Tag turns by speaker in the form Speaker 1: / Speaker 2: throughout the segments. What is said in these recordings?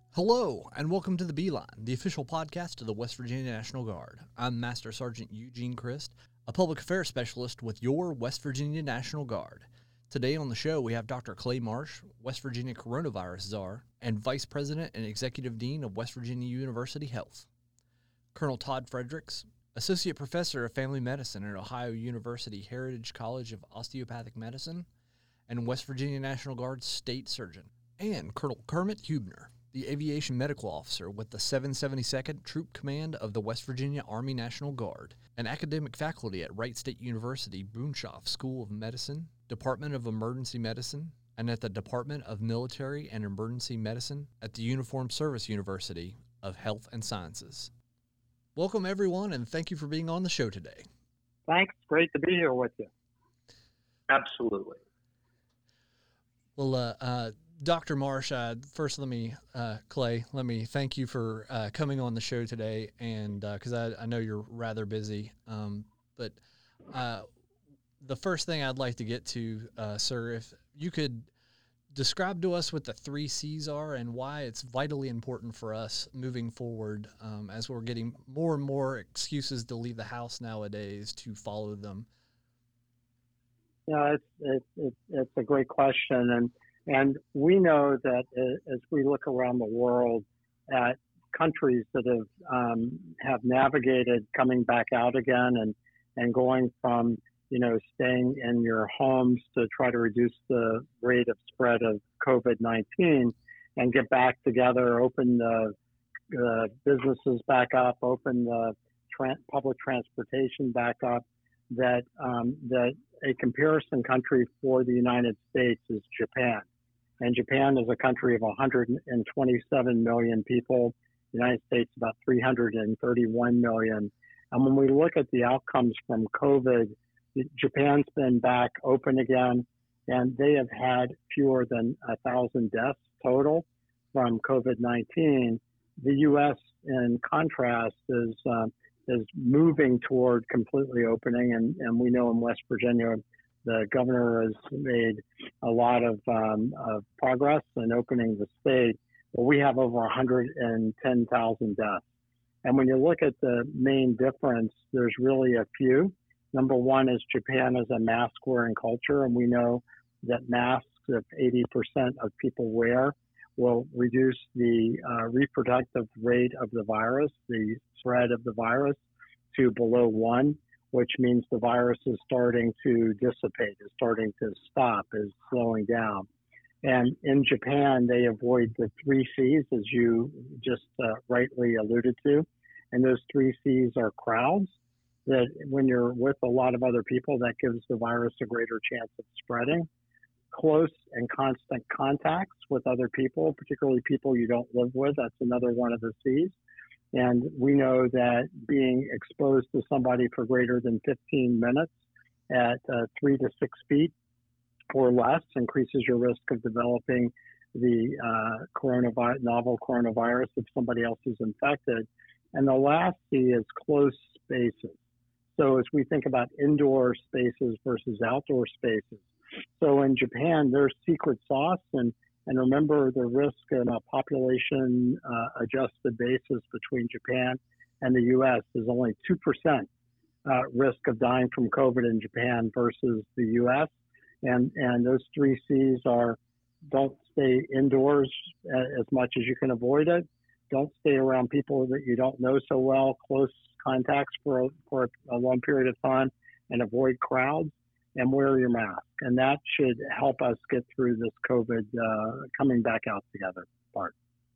Speaker 1: Hello, and welcome to the Beeline, the official podcast of the West Virginia National Guard. I'm Master Sergeant Eugene Christ, a public affairs specialist with your West Virginia National Guard. Today on the show, we have Dr. Clay Marsh, West Virginia Coronavirus Czar, and Vice President and Executive Dean of West Virginia University Health. Colonel Todd Fredericks, Associate Professor of Family Medicine at Ohio University Heritage College of Osteopathic Medicine, and West Virginia National Guard State Surgeon. And Colonel Kermit Hubner, the Aviation Medical Officer with the 772nd Troop Command of the West Virginia Army National Guard, an academic faculty at Wright State University Boonshoff School of Medicine, Department of Emergency Medicine, and at the Department of Military and Emergency Medicine at the Uniformed Service University of Health and Sciences. Welcome, everyone, and thank you for being on the show today.
Speaker 2: Thanks. Great to be here with you.
Speaker 3: Absolutely.
Speaker 1: Well, Dr. Marsh, first Clay, let me thank you for coming on the show today, and because I know you're rather busy. But the first thing I'd like to get to, sir, if you could describe to us what the 3 C's are and why it's vitally important for us moving forward as we're getting more and more excuses to leave the house nowadays to follow them.
Speaker 2: Yeah, it's a great question, and we know that as we look around the world at countries that have navigated coming back out again and going from staying in your homes to try to reduce the rate of spread of COVID-19 and get back together, open the businesses back up, open the public transportation back up, that a comparison country for the United States is Japan. And Japan is a country of 127 million people, the United States about 331 million. And when we look at the outcomes from COVID, Japan's been back open again, and they have had fewer than 1,000 deaths total from COVID-19. The U.S., in contrast, is moving toward completely opening, and we know in West Virginia, the governor has made a lot of progress in opening the state, but we have over 110,000 deaths. And when you look at the main difference, there's really a few. Number one is Japan is a mask-wearing culture, and we know that masks, if 80% of people wear, will reduce the reproductive rate of the virus, the spread of the virus, to below 1, which means the virus is starting to dissipate, is starting to stop, is slowing down. And in Japan, they avoid the 3 C's, as you just rightly alluded to. And those 3 C's are crowds, that when you're with a lot of other people, that gives the virus a greater chance of spreading. Close and constant contacts with other people, particularly people you don't live with, that's another one of the C's. And we know that being exposed to somebody for greater than 15 minutes at 3 to 6 feet or less increases your risk of developing the novel coronavirus if somebody else is infected. And the last C is close spaces. So as we think about indoor spaces versus outdoor spaces, so in Japan, there's secret sauce, and remember the risk on a population adjusted basis between Japan and the U.S. is only 2% risk of dying from COVID in Japan versus the U.S. And those 3 C's are: don't stay indoors as much as you can avoid it. Don't stay around people that you don't know so well, close contacts for a long period of time, and avoid crowds, and wear your mask. And that should help us get through this COVID coming back out together part.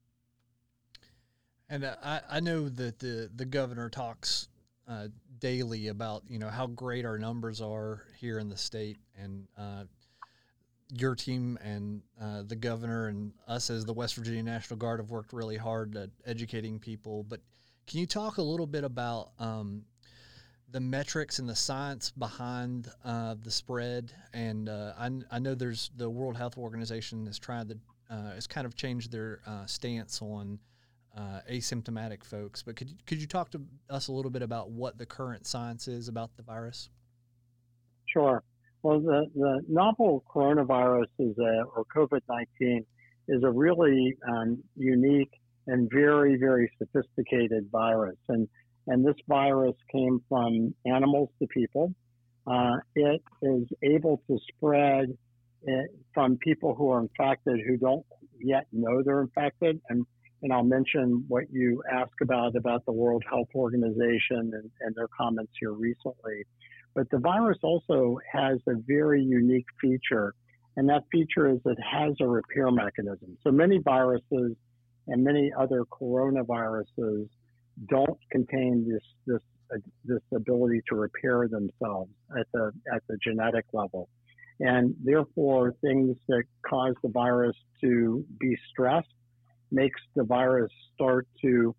Speaker 1: And I know that the governor talks daily about, how great our numbers are here in the state, and your team and the governor and us as the West Virginia National Guard have worked really hard at educating people. But can you talk a little bit about the metrics and the science behind the spread? And I know there's the World Health Organization has kind of changed their stance on asymptomatic folks. But could you talk to us a little bit about what the current science is about the virus?
Speaker 2: Sure. Well, the novel coronavirus or COVID-19 is a really unique and very, very sophisticated virus. And this virus came from animals to people. It is able to spread from people who are infected who don't yet know they're infected. And I'll mention what you asked about the World Health Organization and their comments here recently. But the virus also has a very unique feature, and that feature is it has a repair mechanism. So many viruses and many other coronaviruses don't contain this ability to repair themselves at the genetic level. And therefore, things that cause the virus to be stressed makes the virus start to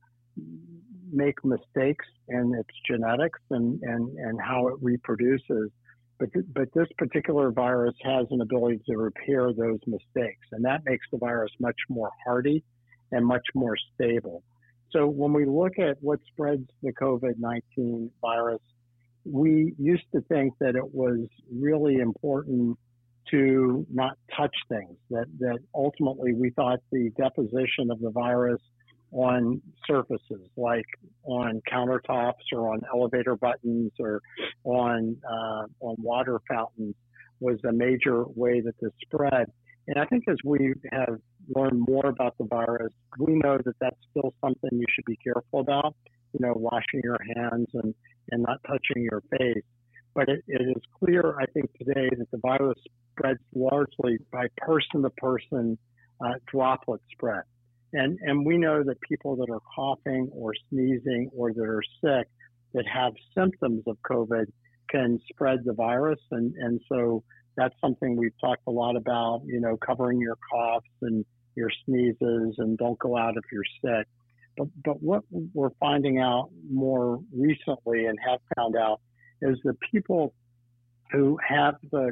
Speaker 2: make mistakes in its genetics and how it reproduces. But this particular virus has an ability to repair those mistakes, and that makes the virus much more hardy and much more stable. So when we look at what spreads the COVID-19 virus, we used to think that it was really important to not touch things, that ultimately we thought the deposition of the virus on surfaces like on countertops or on elevator buttons or on water fountains was a major way that this spread. And I think as we have learned more about the virus, we know that that's still something you should be careful about, washing your hands and not touching your face. But it is clear, I think, today that the virus spreads largely by person-to-person droplet spread. And we know that people that are coughing or sneezing or that are sick that have symptoms of COVID can spread the virus. And so that's something we've talked a lot about, covering your coughs and your sneezes and don't go out if you're sick. But what we're finding out more recently and have found out is the people who have the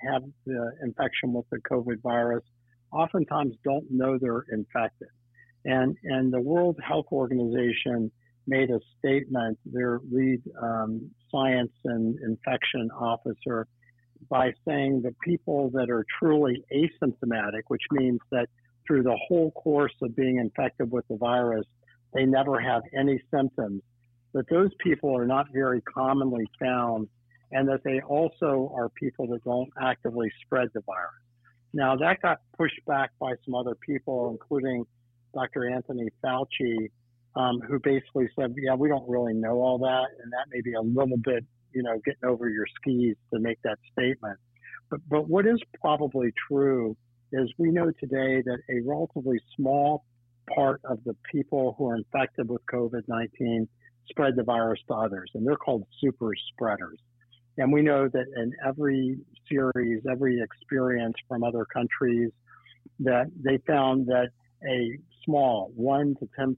Speaker 2: infection with the COVID virus oftentimes don't know they're infected. And the World Health Organization made a statement, their lead science and infection officer, by saying the people that are truly asymptomatic, which means that through the whole course of being infected with the virus, they never have any symptoms, that those people are not very commonly found, and that they also are people that don't actively spread the virus. Now, that got pushed back by some other people, including Dr. Anthony Fauci, who basically said, yeah, we don't really know all that, and that may be a little bit, getting over your skis to make that statement. But what is probably true is we know today that a relatively small part of the people who are infected with COVID-19 spread the virus to others, and they're called super spreaders. And we know that in every series, every experience from other countries, that they found that a small 1 to 10%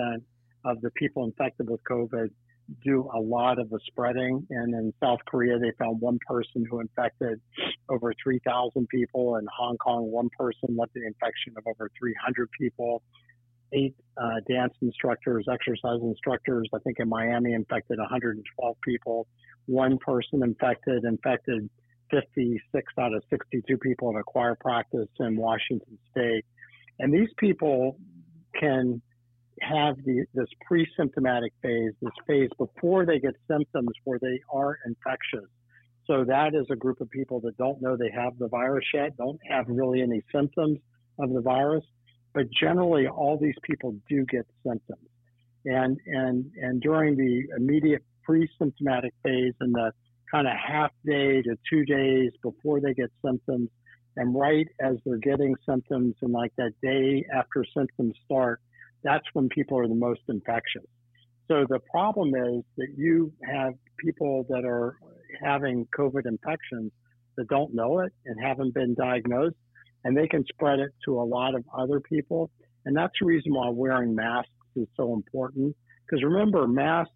Speaker 2: of the people infected with COVID do a lot of the spreading. And in South Korea, they found one person who infected over 3,000 people. In Hong Kong, one person led the infection of over 300 people. 8 dance instructors, exercise instructors, I think in Miami, infected 112 people. One person infected 56 out of 62 people in a choir practice in Washington State. And these people can have this pre-symptomatic phase, this phase before they get symptoms where they are infectious. So that is a group of people that don't know they have the virus yet, don't have really any symptoms of the virus. But generally, all these people do get symptoms. And during the immediate pre-symptomatic phase and the kind of half day to 2 days before they get symptoms, and right as they're getting symptoms and like that day after symptoms start, that's when people are the most infectious. So the problem is that you have people that are having COVID infections that don't know it and haven't been diagnosed, and they can spread it to a lot of other people. And that's the reason why wearing masks is so important. Because remember, masks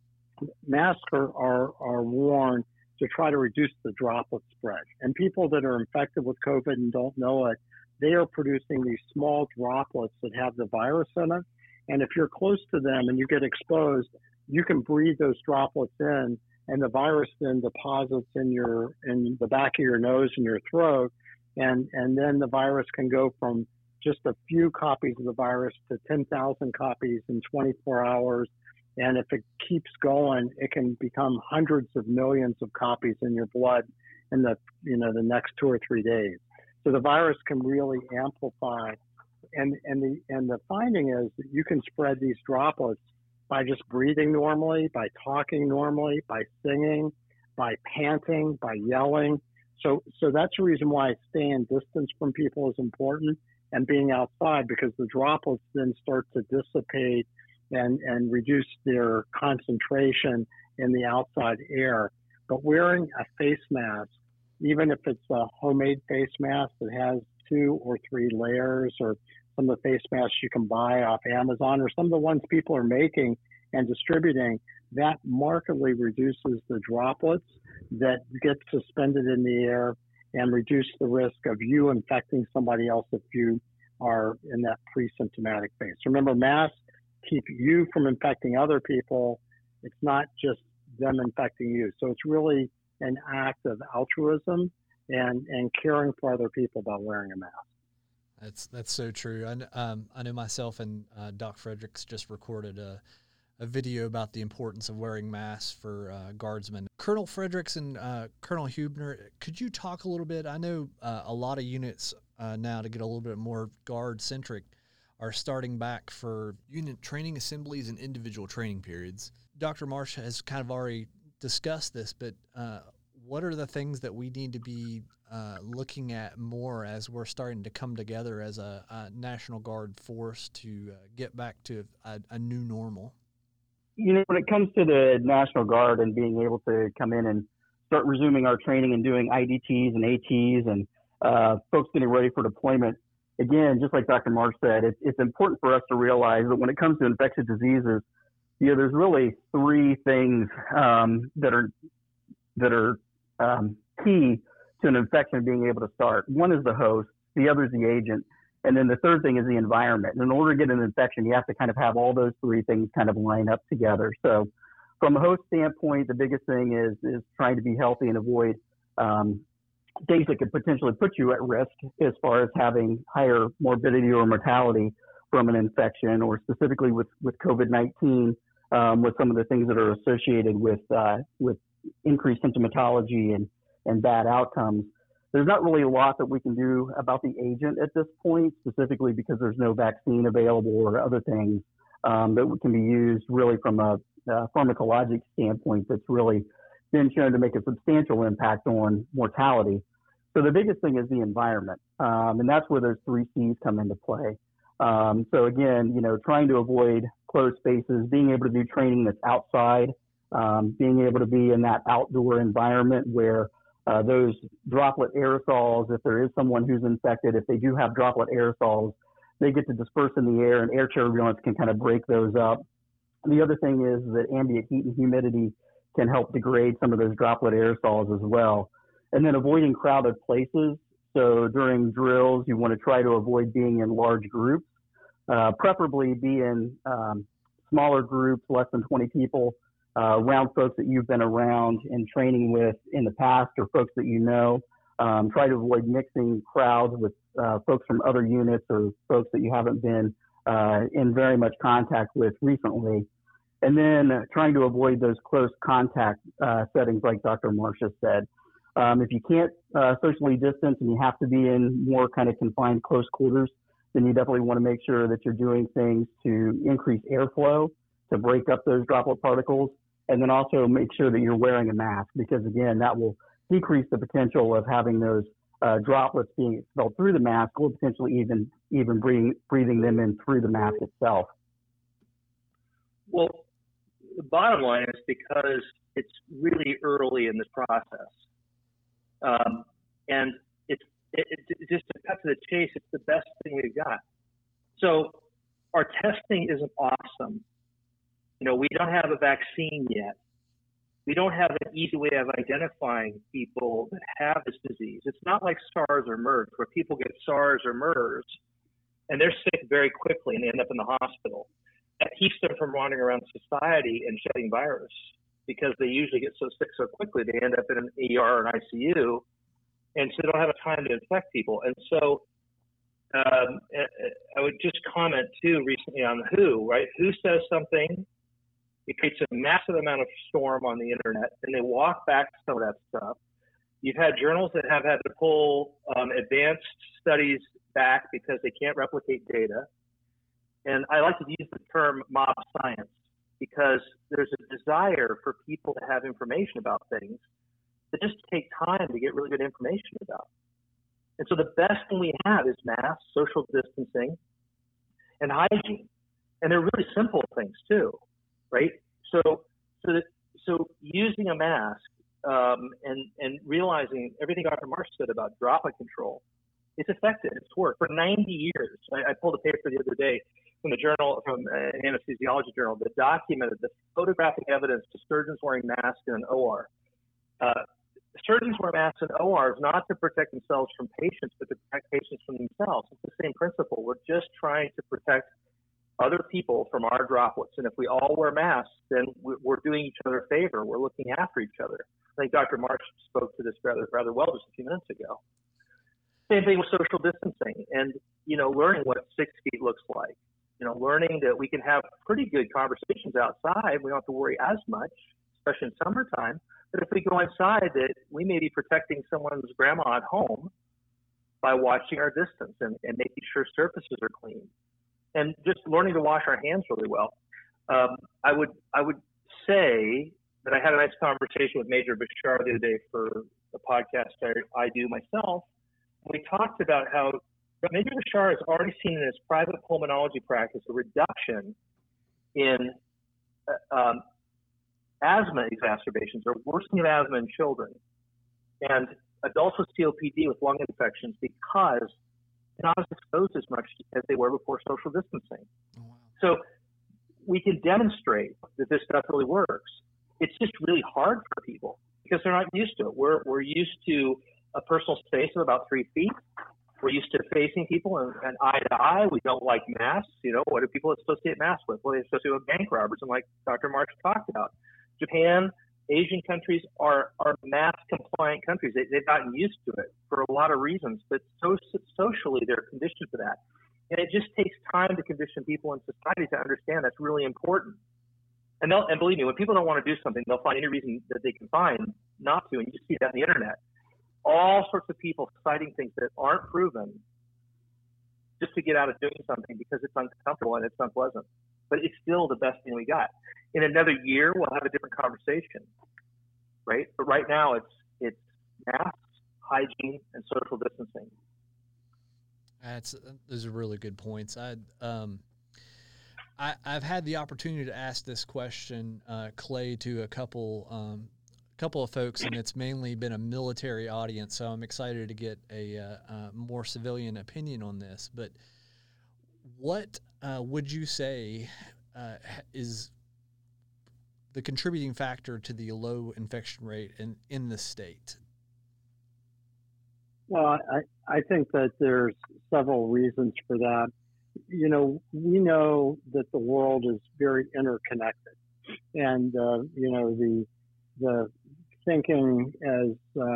Speaker 2: are worn to try to reduce the droplet spread. And people that are infected with COVID and don't know it, they are producing these small droplets that have the virus in it. And if you're close to them and you get exposed, you can breathe those droplets in, and the virus then deposits in the back of your nose and your throat. And then the virus can go from just a few copies of the virus to 10,000 copies in 24 hours. And if it keeps going, it can become hundreds of millions of copies in your blood in the next 2 or 3 days. So the virus can really amplify. And the finding is that you can spread these droplets by just breathing normally, by talking normally, by singing, by panting, by yelling. So that's the reason why staying distance from people is important and being outside, because the droplets then start to dissipate and reduce their concentration in the outside air. But wearing a face mask, even if it's a homemade face mask that has 2 or 3 layers, or some of the face masks you can buy off Amazon, or some of the ones people are making and distributing, that markedly reduces the droplets that get suspended in the air and reduce the risk of you infecting somebody else if you are in that pre-symptomatic phase. Remember, masks keep you from infecting other people. It's not just them infecting you. So it's really an act of altruism and caring for other people by wearing a mask.
Speaker 1: That's so true. I know myself and Doc Fredericks just recorded a video about the importance of wearing masks for guardsmen. Colonel Fredericks and Colonel Huebner, could you talk a little bit? I know a lot of units now, to get a little bit more guard-centric, are starting back for unit training assemblies and individual training periods. Dr. Marsh has kind of already discussed this, but what are the things that we need to be looking at more as we're starting to come together as a National Guard force to get back to a new normal?
Speaker 4: When it comes to the National Guard and being able to come in and start resuming our training and doing IDTs and ATs and folks getting ready for deployment, again, just like Dr. Marsh said, it's important for us to realize that when it comes to infectious diseases, there's really 3 things that are key to an infection being able to start. One is the host, the other is the agent, and then the third thing is the environment. And in order to get an infection, you have to kind of have all those 3 things kind of line up together. So from a host standpoint, the biggest thing is trying to be healthy and avoid things that could potentially put you at risk as far as having higher morbidity or mortality from an infection, or specifically with COVID-19, with some of the things that are associated with increased symptomatology and bad outcomes. There's not really a lot that we can do about the agent at this point, specifically because there's no vaccine available or other things that can be used really from a pharmacologic standpoint that's really been shown to make a substantial impact on mortality. So the biggest thing is the environment, and that's where those 3 C's come into play. So again, trying to avoid closed spaces, being able to do training that's outside, being able to be in that outdoor environment where those droplet aerosols, if there is someone who's infected, if they do have droplet aerosols, they get to disperse in the air, and air turbulence can kind of break those up. And the other thing is that ambient heat and humidity can help degrade some of those droplet aerosols as well. And then avoiding crowded places. So during drills, you want to try to avoid being in large groups, preferably be in smaller groups, less than 20 people, around folks that you've been around and training with in the past, or folks that you know. Try to avoid mixing crowds with folks from other units or folks that you haven't been in very much contact with recently. And then trying to avoid those close contact settings like Dr. Marsh said. If you can't socially distance and you have to be in more kind of confined close quarters, then you definitely want to make sure that you're doing things to increase airflow, to break up those droplet particles, and then also make sure that you're wearing a mask, because again, that will decrease the potential of having those droplets being expelled through the mask, or potentially even breathing them in through the mask itself.
Speaker 3: Well, the bottom line is, because it's really early in this process, and it's just to cut to the chase, it's the best thing we've got. So our testing isn't awesome. We don't have a vaccine yet. We don't have an easy way of identifying people that have this disease. It's not like SARS or MERS, where people get SARS or MERS and they're sick very quickly and they end up in the hospital. That keeps them from wandering around society and shedding virus, because they usually get so sick so quickly they end up in an ER or an ICU, and so they don't have a time to infect people. And so I would just comment too recently on the WHO, right? WHO says something, it creates a massive amount of storm on the internet, and they walk back some of that stuff. You've had journals that have had to pull advanced studies back because they can't replicate data. And I like to use the term mob science because there's a desire for people to have information about things that just take time to get really good information about. And so the best thing we have is masks, social distancing, and hygiene. And they're really simple things too, right? So using a mask and realizing everything Dr. Marsh said about droplet control, it's effective. It's worked for 90 years. I pulled a paper the other day from an anesthesiology journal that documented the photographic evidence to surgeons wearing masks in an OR. Surgeons wear masks in ORs not to protect themselves from patients, but to protect patients from themselves. It's the same principle. We're just trying to protect other people from our droplets. And if we all wear masks, then we're doing each other a favor. We're looking after each other. I think Dr. Marsh spoke to this rather well just a few minutes ago. Same thing with social distancing and, learning what 6 feet looks like. Learning that we can have pretty good conversations outside. We don't have to worry as much, especially in summertime. But if we go inside, that we may be protecting someone's grandma at home by watching our distance and making sure surfaces are clean, and just learning to wash our hands really well. I would say that I had a nice conversation with Major Bashar the other day for the podcast I do myself. We talked about how Major Bashar has already seen in his private pulmonology practice a reduction in asthma exacerbations or worsening of asthma in children and adults with COPD with lung infections because they're not as exposed as much as they were before social distancing. Oh, wow. So we can demonstrate that this stuff really works. It's just really hard for people because they're not used to it. We're used to a personal space of about 3 feet. We're used to facing people and eye to eye. We don't like masks. What do people associate masks with? Well, they associate with bank robbers, and like Dr. Marsh talked about, Japan, Asian countries are mask compliant countries. They've gotten used to it for a lot of reasons, but socially they're conditioned to that. And it just takes time to condition people in society to understand that's really important. And believe me, when people don't want to do something, they'll find any reason that they can find not to. And you see that on the internet. All sorts of people citing things that aren't proven just to get out of doing something because it's uncomfortable and it's unpleasant. But it's still the best thing we got. In another year, we'll have a different conversation, right? But right now, it's masks, hygiene, and social distancing.
Speaker 1: Those are really good points. I've had the opportunity to ask this question, Clay, to a couple of folks, and it's mainly been a military audience. So I'm excited to get a more civilian opinion on this. But what would you say is the contributing factor to the low infection rate in the state?
Speaker 2: Well, I think that there's several reasons for that. We know that the world is very interconnected, and the thinking, as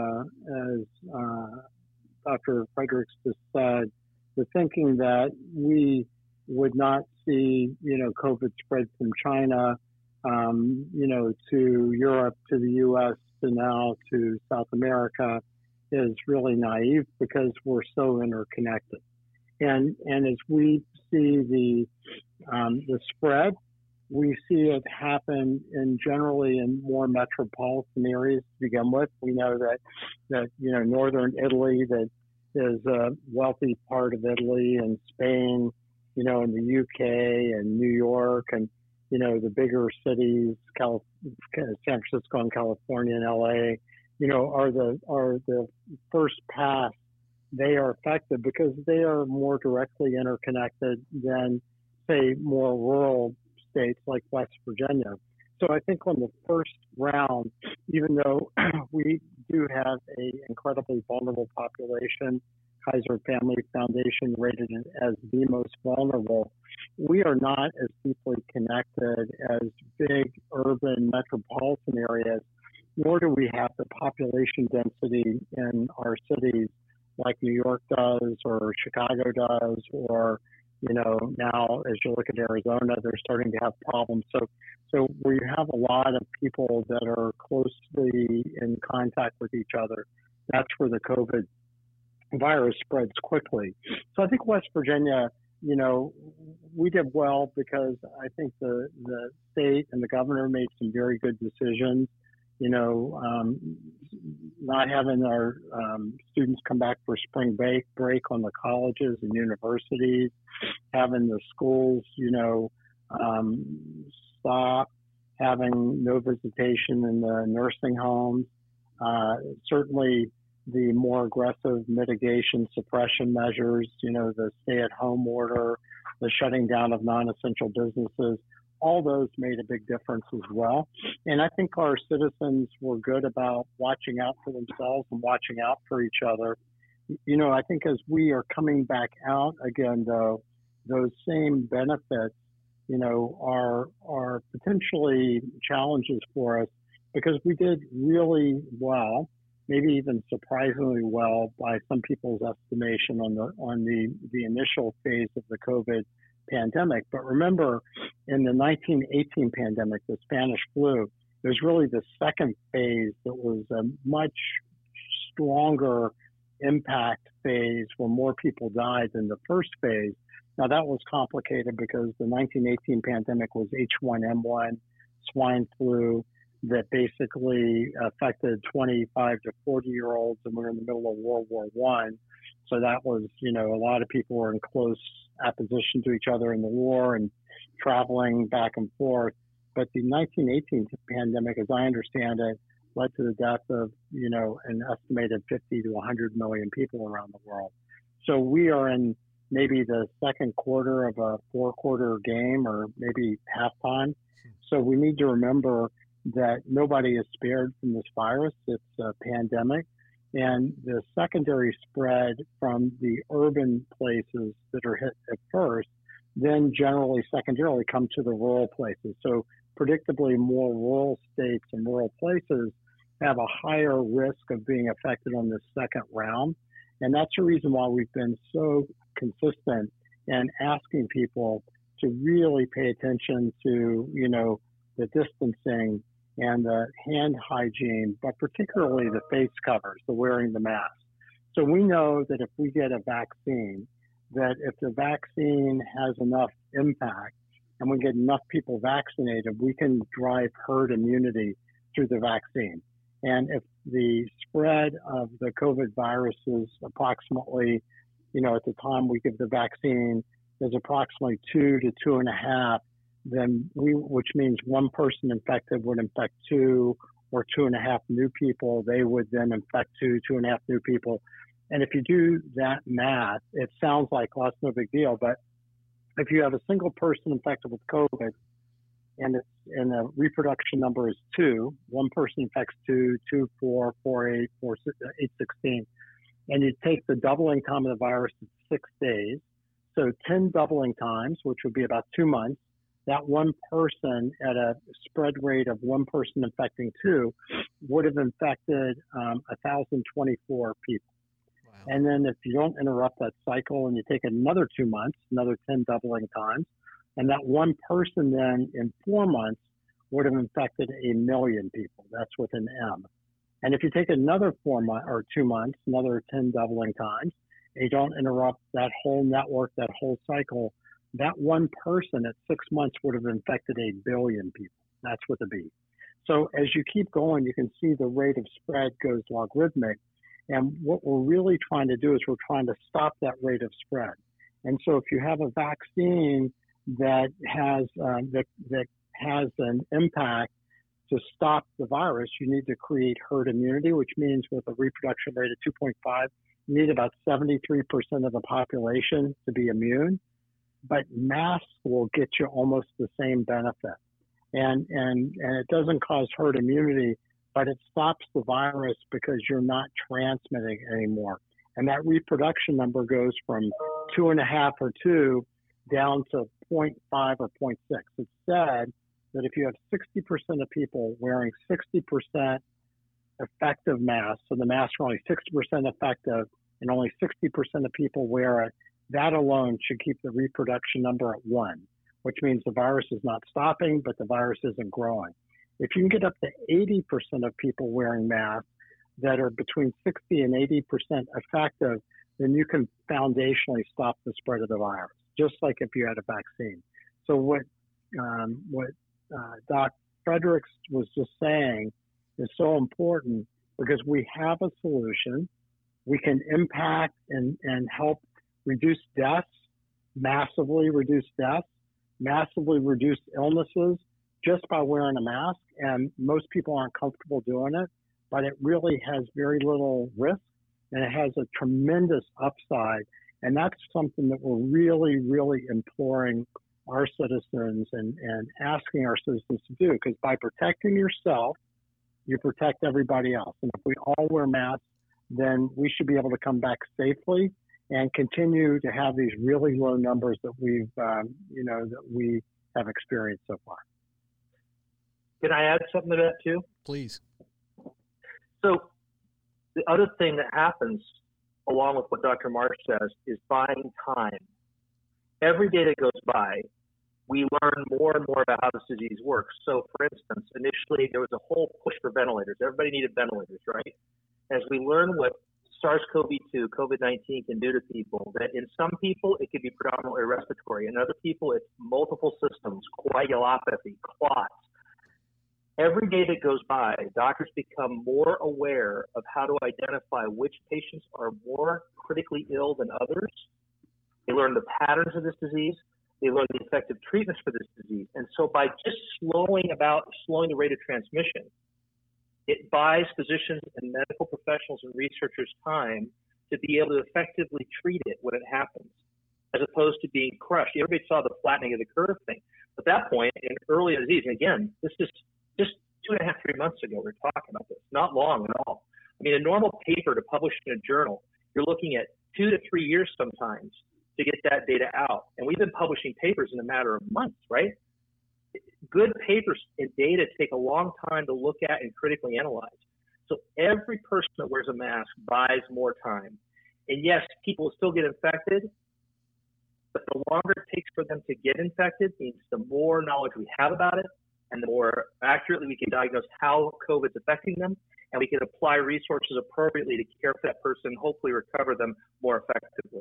Speaker 2: Dr. Fredericks just said, the thinking that we would not see, COVID spread from China, to Europe, to the U.S., to now to South America is really naive because we're so interconnected. And as we see the spread, we see it happen generally in more metropolitan areas to begin with. We know that northern Italy, that is a wealthy part of Italy, and Spain, in the UK and New York, and the bigger cities, San Francisco and California and LA, are the first pass. They are affected because they are more directly interconnected than, say, more rural states like West Virginia. So I think on the first round, even though we do have an incredibly vulnerable population, Kaiser Family Foundation rated it as the most vulnerable, we are not as deeply connected as big urban metropolitan areas, nor do we have the population density in our cities like New York does or Chicago does, or, now as you look at Arizona, they're starting to have problems. So where you have a lot of people that are closely in contact with each other, that's where the COVID virus spreads quickly. So I think West Virginia, we did well because I think the state and the governor made some very good decisions. Not having our students come back for spring break on the colleges and universities, having the schools, stop, having no visitation in the nursing homes, certainly the more aggressive mitigation suppression measures, the stay-at-home order, the shutting down of non-essential businesses, all those made a big difference as well. And I think our citizens were good about watching out for themselves and watching out for each other. I think as we are coming back out again, though, those same benefits, are potentially challenges for us because we did really well, maybe even surprisingly well by some people's estimation on the initial phase of the COVID pandemic. But remember, in the 1918 pandemic, the Spanish flu, it was really the second phase that was a much stronger impact phase where more people died than the first phase. Now, that was complicated because the 1918 pandemic was H1N1 swine flu that basically affected 25 to 40-year-olds, and we were in the middle of World War I. So that was, a lot of people were in close opposition to each other in the war and traveling back and forth. But the 1918 pandemic, as I understand it, led to the death of, an estimated 50 to 100 million people around the world. So we are in maybe the second quarter of a 4-quarter game or maybe halftime. So we need to remember that nobody is spared from this virus. It's a pandemic. And the secondary spread from the urban places that are hit at first, then generally secondarily come to the rural places. So predictably, more rural states and rural places have a higher risk of being affected on this second round. And that's the reason why we've been so consistent in asking people to really pay attention to, the distancing and the hand hygiene, but particularly the face covers, the wearing the mask. So we know that if we get a vaccine, that if the vaccine has enough impact and we get enough people vaccinated, we can drive herd immunity through the vaccine. And if the spread of the COVID virus is approximately, at the time we give the vaccine, is approximately 2 to 2.5, then which means one person infected would infect 2 or 2.5 new people. They would then infect 2.5 new people. And if you do that math, it sounds like, well, that's no big deal. But if you have a single person infected with COVID and the reproduction number is 2, one person infects 2, 2, 4, 4, 8, 4, 8, 16, and you take the doubling time of the virus to 6 days, so 10 doubling times, which would be about 2 months, that one person at a spread rate of one person infecting 2 would have infected 1,024 people. Wow. And then if you don't interrupt that cycle and you take another 2 months, another 10 doubling times, and that one person then in 4 months would have infected 1 million people. That's with an M. And if you take another 4 months or 2 months, another 10 doubling times, and you don't interrupt that whole network, that whole cycle, that one person at 6 months would have infected 1 billion people. That's with a B. So as you keep going, you can see the rate of spread goes logarithmic. And what we're really trying to do is we're trying to stop that rate of spread. And so if you have a vaccine that has an impact to stop the virus, you need to create herd immunity, which means with a reproduction rate of 2.5, you need about 73% of the population to be immune. But masks will get you almost the same benefit. And it doesn't cause herd immunity, but it stops the virus because you're not transmitting anymore. And that reproduction number goes from 2.5 or 2 down to 0.5 or 0.6. It's said that if you have 60% of people wearing 60% effective masks, so the masks are only 60% effective, and only 60% of people wear it, that alone should keep the reproduction number at 1, which means the virus is not stopping, but the virus isn't growing. If you can get up to 80% of people wearing masks that are between 60 and 80% effective, then you can foundationally stop the spread of the virus, just like if you had a vaccine. So what Doc Fredericks was just saying is so important, because we have a solution. We can impact and help reduce deaths, massively reduce deaths, massively reduce illnesses just by wearing a mask. And most people aren't comfortable doing it, but it really has very little risk, and it has a tremendous upside. And that's something that we're really, really imploring our citizens and asking our citizens to do, because by protecting yourself, you protect everybody else. And if we all wear masks, then we should be able to come back safely and continue to have these really low numbers that we've, that we have experienced so far.
Speaker 3: Can I add something to that too?
Speaker 1: Please.
Speaker 3: So the other thing that happens along with what Dr. Marsh says is buying time. Every day that goes by, we learn more and more about how this disease works. So for instance, initially there was a whole push for ventilators. Everybody needed ventilators, right? As we learn what SARS-CoV-2, COVID-19 can do to people, that in some people it could be predominantly respiratory. In other people, it's multiple systems, coagulopathy, clots. Every day that goes by, doctors become more aware of how to identify which patients are more critically ill than others. They learn the patterns of this disease. They learn the effective treatments for this disease. And so by just slowing the rate of transmission, it buys physicians and medical professionals and researchers time to be able to effectively treat it when it happens, as opposed to being crushed. Everybody saw the flattening of the curve thing. At that point, in early disease, and again, this is just 2.5, 3 months ago, we were talking about this, not long at all. I mean, a normal paper to publish in a journal, you're looking at 2 to 3 years sometimes to get that data out. And we've been publishing papers in a matter of months, right? Good papers and data take a long time to look at and critically analyze. So every person that wears a mask buys more time. And yes, people will still get infected, but the longer it takes for them to get infected means the more knowledge we have about it, and the more accurately we can diagnose how COVID is affecting them, and we can apply resources appropriately to care for that person and hopefully recover them more effectively.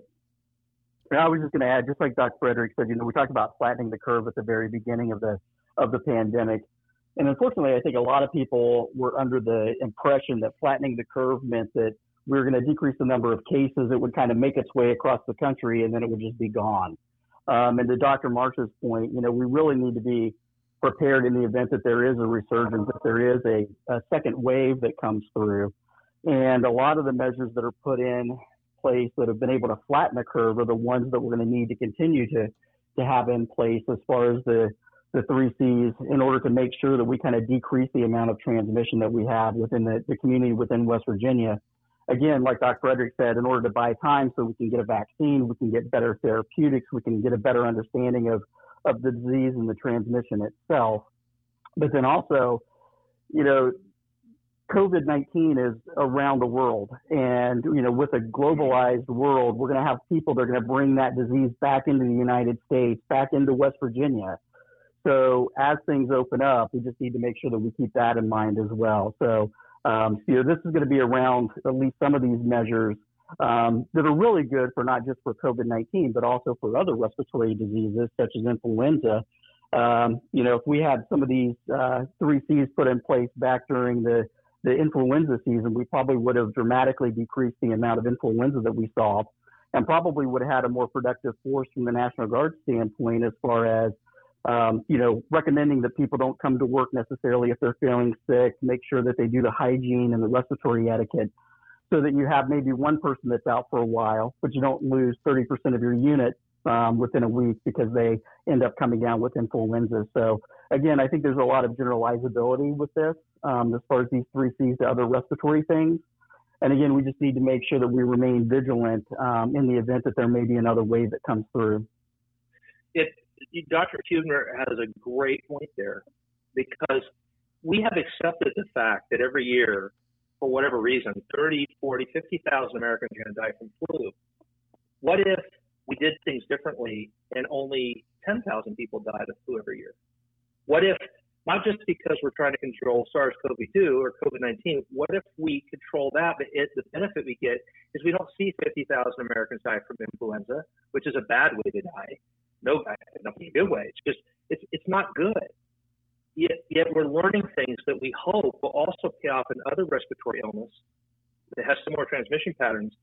Speaker 4: I was just going to add, just like Dr. Frederick said, we talked about flattening the curve at the very beginning of the pandemic. And unfortunately, I think a lot of people were under the impression that flattening the curve meant that we were going to decrease the number of cases. It would kind of make its way across the country, and then it would just be gone. And to Dr. Marsh's point, we really need to be prepared in the event that there is a resurgence, that there is a second wave that comes through. And a lot of the measures that are put in place that have been able to flatten the curve are the ones that we're going to need to continue to have in place as far as the 3 C's in order to make sure that we kind of decrease the amount of transmission that we have within the community within West Virginia. Again, like Dr. Frederick said, in order to buy time so we can get a vaccine, we can get better therapeutics, we can get a better understanding of the disease and the transmission itself. But then also, COVID-19 is around the world. And, with a globalized world, we're going to have people that are going to bring that disease back into the United States, back into West Virginia. So as things open up, we just need to make sure that we keep that in mind as well. So, this is going to be around at least some of these measures that are really good for not just for COVID-19, but also for other respiratory diseases such as influenza. If we had some of these 3 C's put in place back during the influenza season, we probably would have dramatically decreased the amount of influenza that we saw, and probably would have had a more productive force from the National Guard standpoint as far as recommending that people don't come to work necessarily if they're feeling sick, make sure that they do the hygiene and the respiratory etiquette, so that you have maybe one person that's out for a while, but you don't lose 30% of your unit within a week because they end up coming down with influenza. So again, I think there's a lot of generalizability with this as far as these 3 C's to other respiratory things. And again, we just need to make sure that we remain vigilant in the event that there may be another wave that comes through.
Speaker 3: Dr. Huebner has a great point there, because we have accepted the fact that every year for whatever reason, 30, 40, 50,000 Americans are going to die from flu. What if we did things differently and only 10,000 people died of flu every year? What if, not just because we're trying to control SARS-CoV-2 or COVID-19, what if we control that, but the benefit we get is we don't see 50,000 Americans die from influenza, which is a bad way to die. No, not in a good way. It's not good. Yet we're learning things that we hope will also pay off in other respiratory illness that has similar transmission patterns.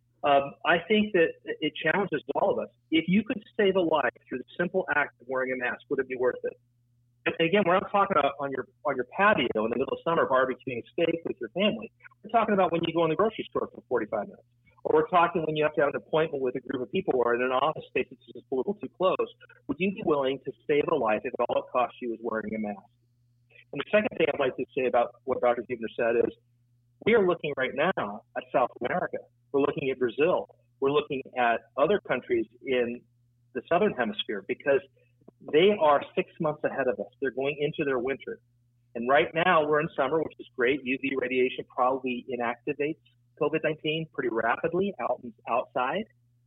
Speaker 3: I think that it challenges all of us. If you could save a life through the simple act of wearing a mask, would it be worth it? And again, we're not talking about on your patio in the middle of summer barbecuing steak with your family. We're talking about when you go in the grocery store for 45 minutes. Or we're talking when you have to have an appointment with a group of people or in an office space that's just a little too close. Would you be willing to save a life if all it costs you is wearing a mask? And the second thing I'd like to say about what Dr. Huebner said is we are looking right now at South America. We're looking at Brazil. We're looking at other countries in the Southern Hemisphere because they are 6 months ahead of us. They're going into their winter. And right now we're in summer, which is great. UV radiation probably inactivates COVID-19 pretty rapidly outside.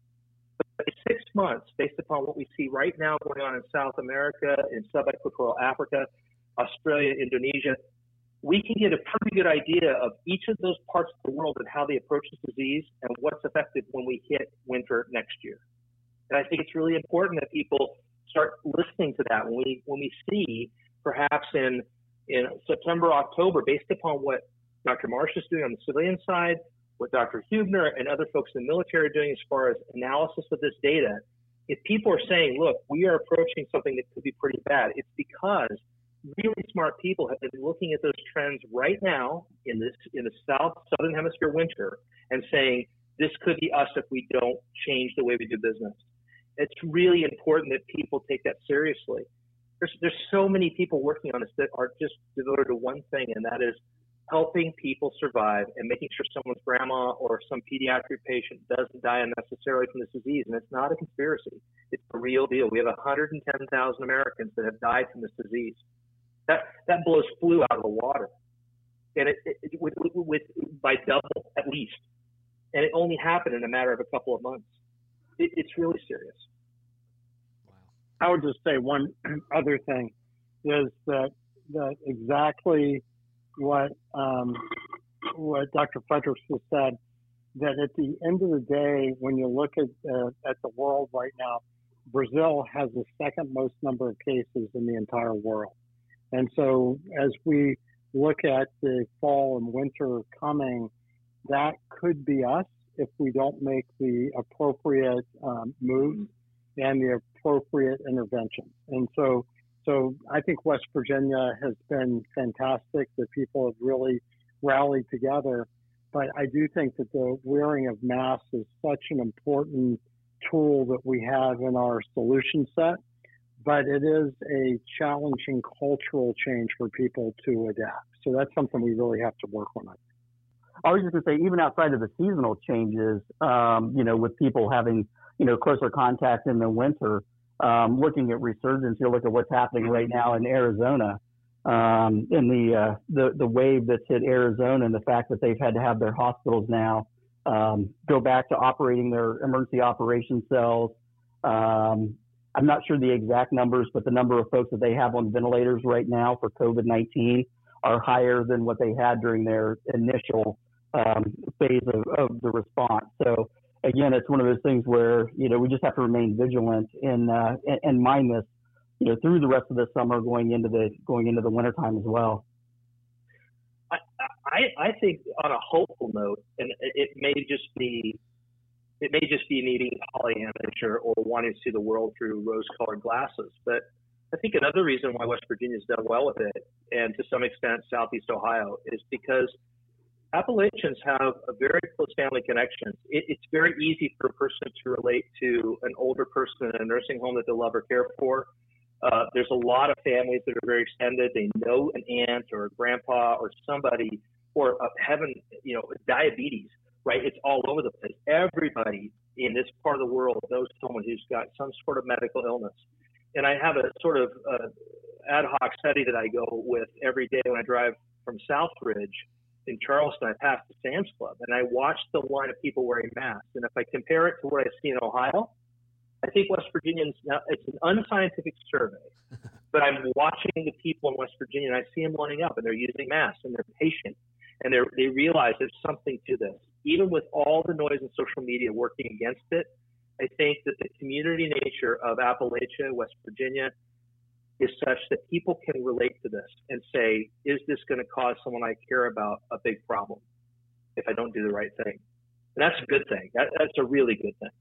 Speaker 3: But in 6 months, based upon what we see right now going on in South America, in sub-equatorial Africa, Australia, Indonesia, we can get a pretty good idea of each of those parts of the world and how they approach this disease and what's affected when we hit winter next year. And I think it's really important that people start listening to that when we see perhaps in September, October, based upon what Dr. Marsh is doing on the civilian side, what Dr. Huebner and other folks in the military are doing as far as analysis of this data, if people are saying, look, we are approaching something that could be pretty bad, it's because really smart people have been looking at those trends right now in the southern hemisphere winter and saying, this could be us if we don't change the way we do business. It's really important that people take that seriously. There's so many people working on this that are just devoted to one thing, and that is helping people survive and making sure someone's grandma or some pediatric patient doesn't die unnecessarily from this disease. And it's not a conspiracy. It's a real deal. We have 110,000 Americans that have died from this disease. That blows flu out of the water, and by double at least. And it only happened in a matter of a couple of months. It's really serious.
Speaker 2: Wow. I would just say one other thing is that exactly what Dr. Fredericks has said, that at the end of the day, when you look at the world right now, Brazil has the second most number of cases in the entire world. And so as we look at the fall and winter coming, that could be us if we don't make the appropriate moves and the appropriate interventions. And so I think West Virginia has been fantastic. The people have really rallied together. But I do think that the wearing of masks is such an important tool that we have in our solution set. But it is a challenging cultural change for people to adapt. So that's something we really have to work on.
Speaker 4: I was just going to say, even outside of the seasonal changes, with people having, closer contact in the winter, looking at resurgence, you look at what's happening right now in Arizona, in the wave that's hit Arizona, and the fact that they've had to have their hospitals now go back to operating their emergency operations cells. I'm not sure the exact numbers, but the number of folks that they have on ventilators right now for COVID-19 are higher than what they had during their initial phase of the response. So again, it's one of those things where, we just have to remain vigilant and mind this, through the rest of the summer going into the wintertime as well.
Speaker 3: I think on a hopeful note, and it may just be needing Pollyannish or wanting to see the world through rose-colored glasses. But I think another reason why West Virginia's done well with it, and to some extent Southeast Ohio, is because Appalachians have a very close family connection. It's very easy for a person to relate to an older person in a nursing home that they love or care for. There's a lot of families that are very extended. They know an aunt or a grandpa or somebody, or diabetes. Right? It's all over the place. Everybody in this part of the world knows someone who's got some sort of medical illness. And I have a sort of ad hoc study that I go with every day when I drive from Southridge in Charleston, I passed the Sam's Club, and I watched the line of people wearing masks. And if I compare it to what I see in Ohio, I think West Virginians, now it's an unscientific survey, but I'm watching the people in West Virginia, and I see them lining up, and they're using masks, and they're patient, and they realize there's something to this. Even with all the noise and social media working against it, I think that the community nature of Appalachia, West Virginia, is such that people can relate to this and say, is this going to cause someone I care about a big problem if I don't do the right thing? And that's a good thing. That's a really good thing.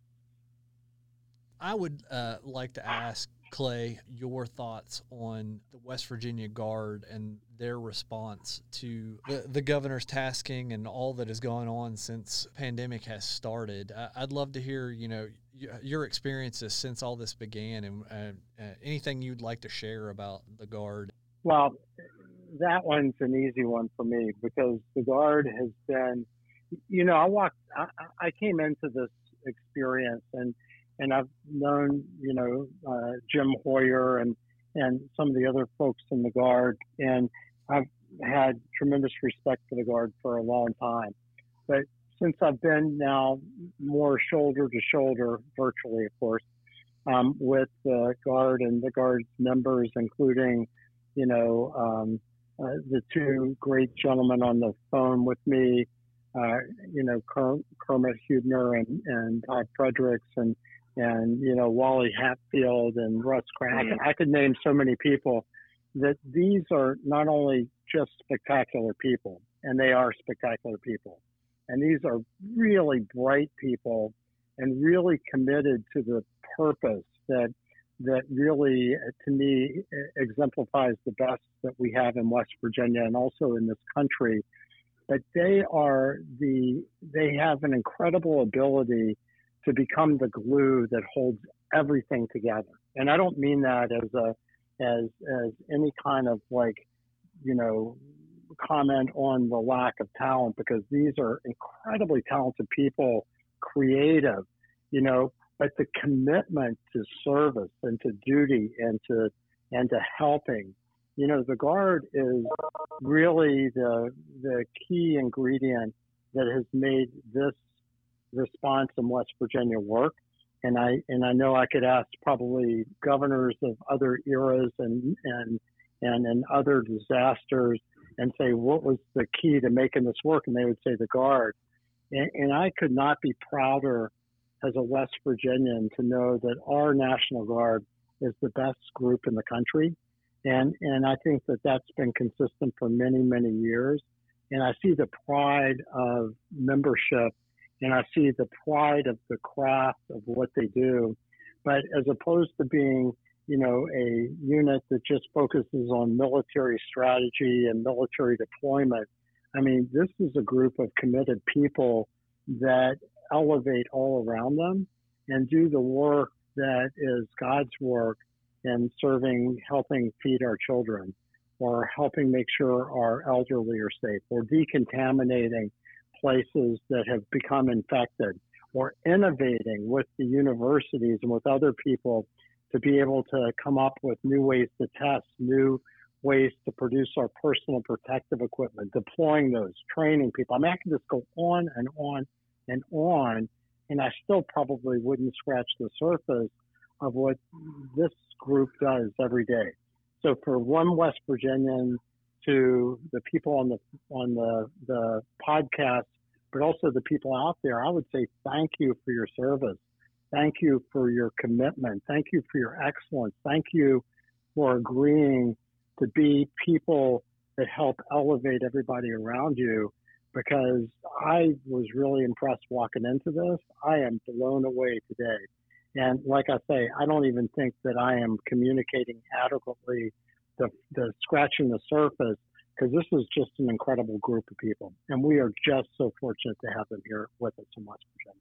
Speaker 1: I would like to ask Clay your thoughts on the West Virginia Guard and their response to the governor's tasking and all that has gone on since pandemic has started. I'd love to hear, your experiences since all this began, and anything you'd like to share about the Guard.
Speaker 2: Well, that one's an easy one for me because the Guard has been, I came into this experience and I've known, Jim Hoyer and some of the other folks in the Guard, and I've had tremendous respect for the Guard for a long time. But since I've been now more shoulder to shoulder, virtually, of course, with the Guard and the Guard's members, including, the two great gentlemen on the phone with me, Kermit Hubner and Todd Fredericks and Wally Hatfield and Russ Crack. I could name so many people that these are not only just spectacular people, and they are spectacular people, and these are really bright people and really committed to the purpose that really, to me, exemplifies the best that we have in West Virginia and also in this country. But they have an incredible ability to become the glue that holds everything together. And I don't mean that as any kind of comment on the lack of talent, because these are incredibly talented people, creative, but the commitment to service and to duty and to helping, the Guard is really the key ingredient that has made this response in West Virginia work. And I know I could ask probably governors of other eras and in other disasters and say, what was the key to making this work? And they would say the Guard. And I could not be prouder as a West Virginian to know that our National Guard is the best group in the country. And I think that that's been consistent for many, many years. And I see the pride of membership, and I see the pride of the craft of what they do. But as opposed to being, a unit that just focuses on military strategy and military deployment, I mean, this is a group of committed people that elevate all around them and do the work that is God's work in serving, helping feed our children, or helping make sure our elderly are safe, or decontaminating places that have become infected, or innovating with the universities and with other people to be able to come up with new ways to test, new ways to produce our personal protective equipment, deploying those, training people. I mean, I can just go on and on and on, and I still probably wouldn't scratch the surface of what this group does every day. So for one West Virginian, to the people on the podcast, but also the people out there, I would say thank you for your service. Thank you for your commitment. Thank you for your excellence. Thank you for agreeing to be people that help elevate everybody around you, because I was really impressed walking into this. I am blown away today. And like I say, I don't even think that I am communicating adequately the scratching the surface, because this is just an incredible group of people. And we are just so fortunate to have them here with us in West Virginia.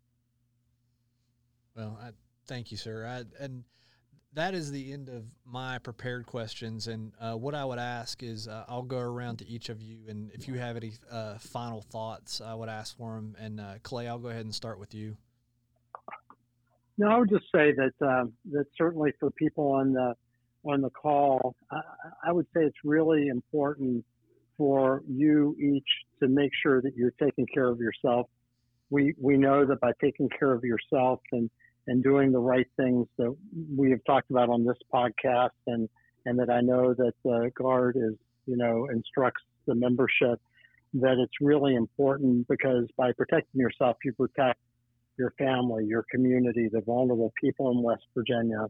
Speaker 1: Well, thank you, sir. And that is the end of my prepared questions. And what I would ask is I'll go around to each of you, and if you have any final thoughts, I would ask for them. And Clay, I'll go ahead and start with you.
Speaker 2: No, I would just say that that certainly for people on the call, I would say it's really important for you each to make sure that you're taking care of yourself. We know that by taking care of yourself and doing the right things that we have talked about on this podcast, and that I know that the Guard is, instructs the membership, that it's really important, because by protecting yourself, you protect your family, your community, the vulnerable people in West Virginia.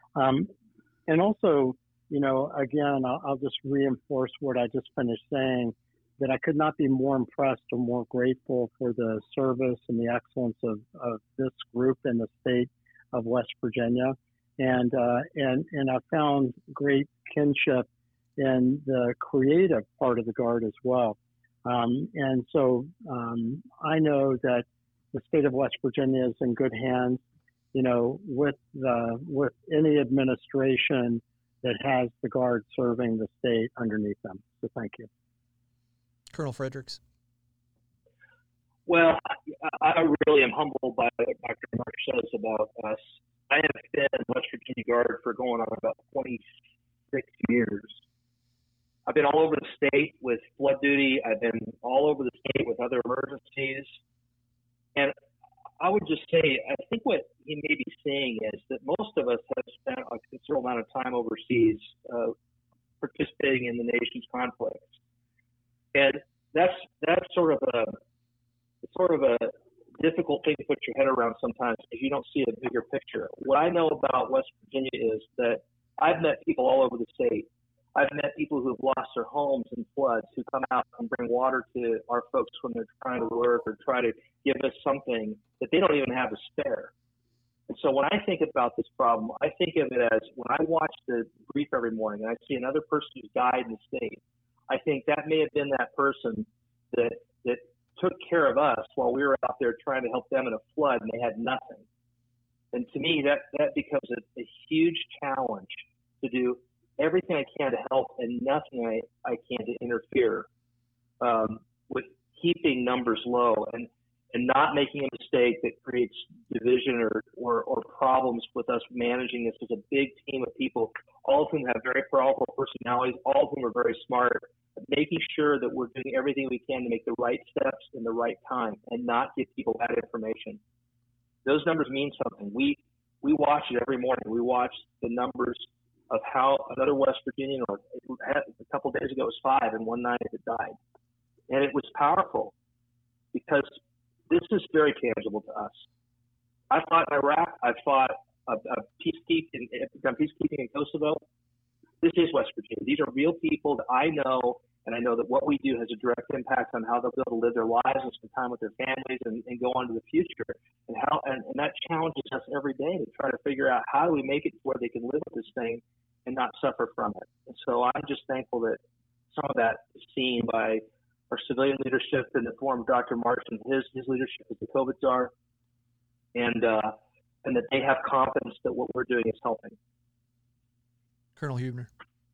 Speaker 2: And also, again, I'll just reinforce what I just finished saying, that I could not be more impressed or more grateful for the service and the excellence of this group in the state of West Virginia. And I found great kinship in the creative part of the Guard as well. And so I know that the state of West Virginia is in good hands, with any administration that has the Guard serving the state underneath them. So thank you.
Speaker 1: Colonel Fredericks.
Speaker 3: Well, I really am humbled by what Dr. Marsh says about us. I have been in West Virginia Guard for going on about 26 years. I've been all over the state with flood duty. I've been all over the state with other emergencies. And I would just say, I think what he may be saying is that most of us have spent a considerable amount of time overseas participating in the nation's conflicts. And that's sort of a difficult thing to put your head around sometimes if you don't see a bigger picture. What I know about West Virginia is that I've met people all over the state. I've met people who have lost their homes in floods, who come out and bring water to our folks when they're trying to work or try to give us something that they don't even have to spare. And so when I think about this problem, I think of it as when I watch the brief every morning and I see another person who's died in the state, I think that may have been that person that took care of us while we were out there trying to help them in a flood and they had nothing. And to me, that becomes a huge challenge to do everything I can to help and nothing I can to interfere with keeping numbers low and not making a mistake that creates division or problems with us managing this as a big team of people, all of whom have very powerful personalities, all of whom are very smart, making sure that we're doing everything we can to make the right steps in the right time and not give people bad information. Those numbers mean something. We watch it every morning. We watch the numbers of how another West Virginian, or a couple of days ago it was 5 and one night it died. And it was powerful because this is very tangible to us. I fought in Iraq. I fought peacekeeping in Kosovo. This is West Virginia. These are real people that I know, and I know that what we do has a direct impact on how they'll be able to live their lives and spend time with their families and go on to the future. And that challenges us every day to try to figure out how do we make it to where they can live with this thing and not suffer from it. And so I'm just thankful that some of that is seen by our civilian leadership in the form of Dr. Marsh and his leadership as the COVID czar, and that they have confidence that what we're doing is helping.
Speaker 1: Colonel Huebner.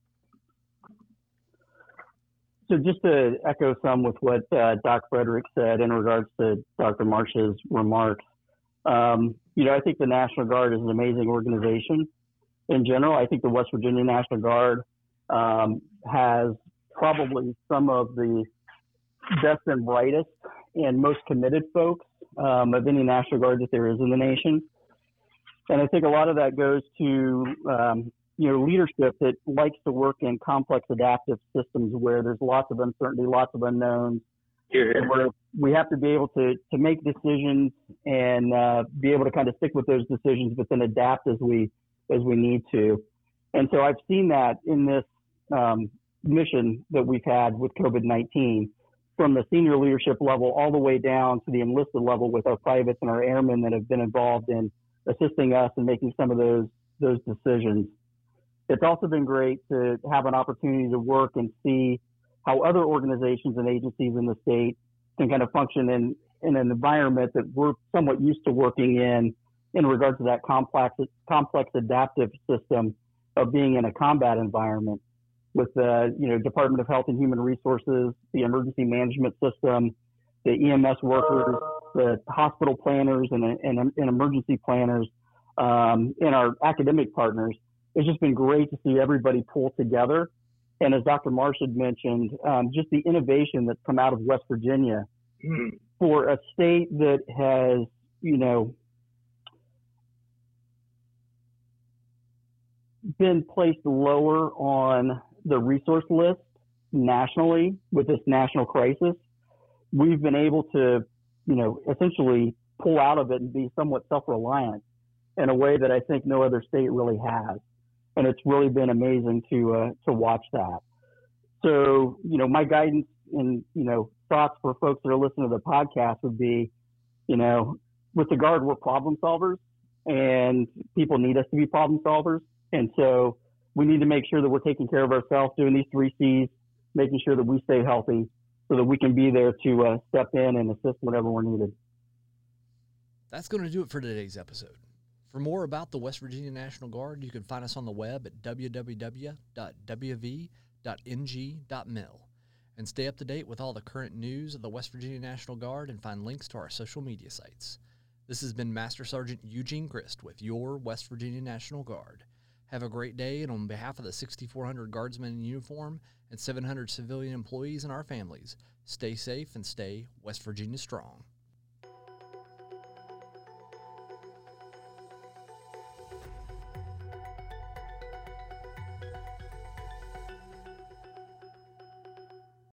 Speaker 4: So just to echo some with what Doc Frederick said in regards to Dr. Marsh's remarks, I think the National Guard is an amazing organization. In general, I think the West Virginia National Guard has probably some of the best and brightest and most committed folks of any National Guard that there is in the nation. And I think a lot of that goes to leadership that likes to work in complex adaptive systems where there's lots of uncertainty, lots of unknowns, and where we have to be able to make decisions and be able to kind of stick with those decisions, but then adapt as we need to. And so I've seen that in this mission that we've had with COVID-19, from the senior leadership level all the way down to the enlisted level with our privates and our airmen that have been involved in assisting us in making some of those decisions. It's also been great to have an opportunity to work and see how other organizations and agencies in the state can kind of function in an environment that we're somewhat used to working in regards to that complex adaptive system of being in a combat environment with the Department of Health and Human Resources, the emergency management system, the EMS workers, the hospital planners and emergency planners, and our academic partners. It's just been great to see everybody pull together And as Dr. Marsh had mentioned, just the innovation that's come out of West Virginia for a state that has, been placed lower on the resource list nationally with this national crisis. We've been able to, essentially pull out of it and be somewhat self-reliant in a way that I think no other state really has. And it's really been amazing to watch that. So, my guidance and, thoughts for folks that are listening to the podcast would be, with the Guard, we're problem solvers, and people need us to be problem solvers. And so we need to make sure that we're taking care of ourselves, doing these 3 C's, making sure that we stay healthy so that we can be there to step in and assist whenever we're needed.
Speaker 1: That's going to do it for today's episode. For more about the West Virginia National Guard, you can find us on the web at www.wv.ng.mil and stay up to date with all the current news of the West Virginia National Guard and find links to our social media sites. This has been Master Sergeant Eugene Christ with your West Virginia National Guard. Have a great day, and on behalf of the 6,400 Guardsmen in uniform and 700 civilian employees and our families, stay safe and stay West Virginia strong.